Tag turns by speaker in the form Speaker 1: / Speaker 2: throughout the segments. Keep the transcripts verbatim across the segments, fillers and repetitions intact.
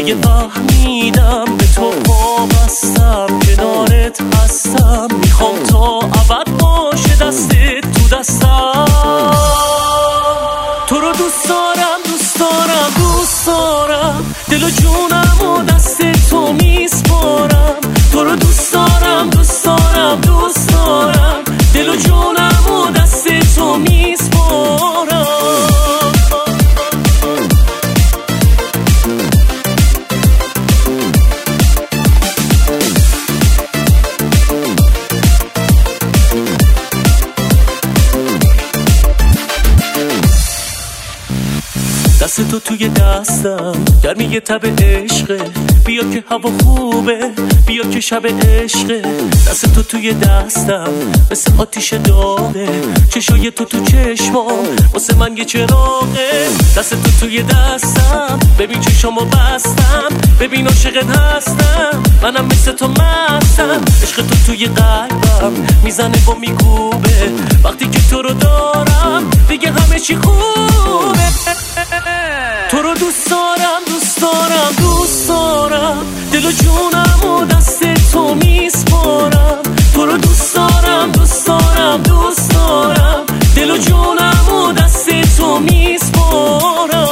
Speaker 1: دیگه فهمیدم به تو وابستم، کنارت هستم، میخوام تا ابد باشه دستت تو دستم. تو رو دوست دارم دوست دارم دوست دارم، دل و جونم و دست تو میسپارم. تو رو دوست دارم دوست دارم دوست دارم، دل و جونم و دست تو میسپارم. دست تو توی دستم، گرمی تب عشقه، بیا که هوا خوبه، بیا که شب عشقه. دست تو توی دستم مثل آتیش داغه، چشای تو تو چشمام واسه من یه چراغه. دست تو توی دستم، ببین چشامو بستم، ببین عاشقت هستم، منم مثل تو مستم. عشق تو توی قلبم میزنه و میکوبه، وقتی که تو رو دارم دیگه همه چی خوبه. تو رو دوست دارم دوست دارم دوست دارم، دل و جونم و دست تو میسپارم. تو رو دوست دارم دوست دارم دوست دارم، دل و جونم و دست تو میسپارم.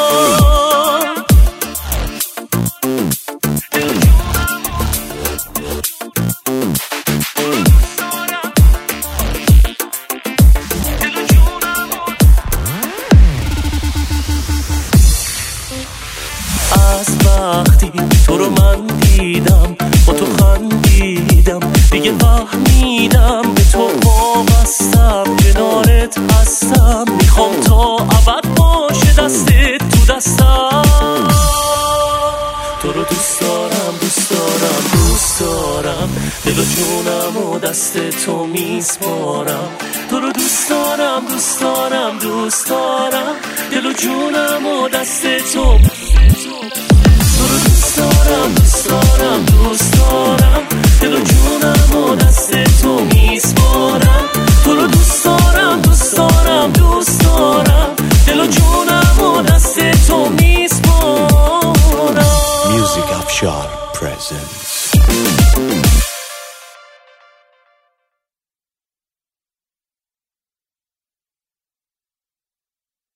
Speaker 1: از وقتی تو رو من دیدم، با تو خندیدم، دیگه فهمیدم به تو وابستم، کنارت هستم، میخوام تا ابد باشه دستت تو دستم. تو رو دوست دارم دوست دارم دوست دارم، دل و جونم و دست تو میسپارم. تو رو دوست دارم دوست دارم دوست دارم، دل و جونم و دست تو. تو رو دوست دارم دوست دارم دوست دارم، دل و جونم و دست تو میسپارم. تو رو دوست دارم دوست دارم دوست دارم، دل و جونم و دست تو میسپارم.
Speaker 2: Music Afshar presents